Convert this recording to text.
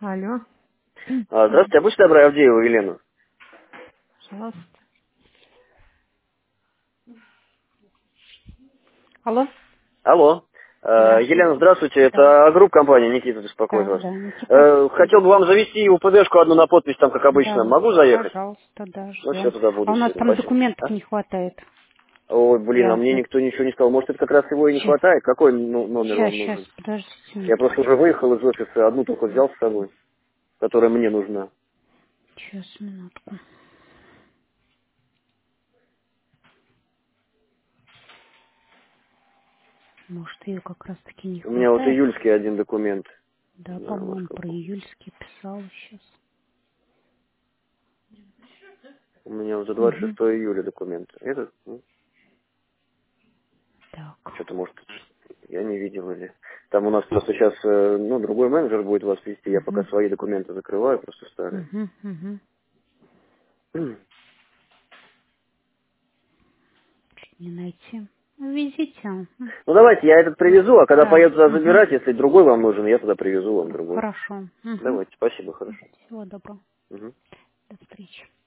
Алло. Здравствуйте, а будьте добры, Авдееву Елену. Пожалуйста. Алло. Алло. Да, Елена, слушаю. здравствуйте, Да. это группа компании, Никита беспокоит Да, вас. да, Никита. Хотел бы вам завести УПДшку одну на подпись, там, как обычно. Да, Могу заехать? пожалуйста, да, Ну, все, ждем. туда А буду у нас сегодня, там спасибо. документов А? не хватает. Ой, блин, а мне Я... никто ничего не сказал. Может, это как раз его и не Сейчас, хватает? Какой номер вам сейчас, нужен? подождите Я просто минутку. уже выехал из офиса, одну только взял с собой, которая мне нужна. Сейчас, минутку. Может, ее как раз-таки не У меня вот хватает. июльский один документ. Да, Не знаю, может, по-моему, про какой. июльский писала сейчас. У меня вот за Угу. 26 июля документ. Этот, Так. что-то, может, я не видел или... Там у нас просто сейчас, другой менеджер будет вас вести. Я пока Угу. свои документы закрываю, просто старые. Угу. Угу. Чуть не найти. Везите. Ну, давайте, я этот привезу, а когда Да. поеду туда Угу. забирать, если другой вам нужен, я туда привезу вам другой. Хорошо. Угу. Давайте, спасибо, хорошо. Всего доброго. Мгм. До встречи.